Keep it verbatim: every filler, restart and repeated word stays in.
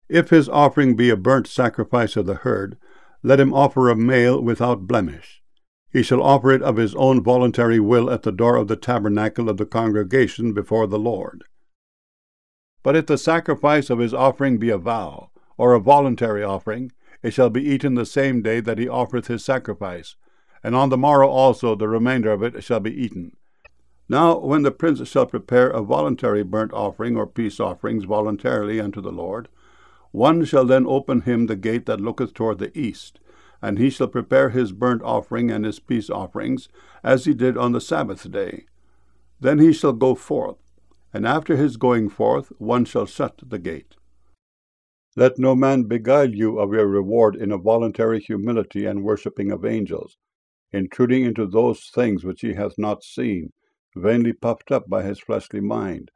If his offering be a burnt sacrifice of the herd, let him offer a male without blemish. He shall offer it of his own voluntary will at the door of the tabernacle of the congregation before the Lord. But if the sacrifice of his offering be a vow, or a voluntary offering, it shall be eaten the same day that he offereth his sacrifice, and on the morrow also the remainder of it shall be eaten. Now when the prince shall prepare a voluntary burnt offering or peace offerings voluntarily unto the Lord, one shall then open him the gate that looketh toward the east, and he shall prepare his burnt offering and his peace offerings, as he did on the Sabbath day. Then he shall go forth, and after his going forth one shall shut the gate. Let no man beguile you of your reward in a voluntary humility and worshipping of angels, intruding into those things which he hath not seen, vainly puffed up by his fleshly mind.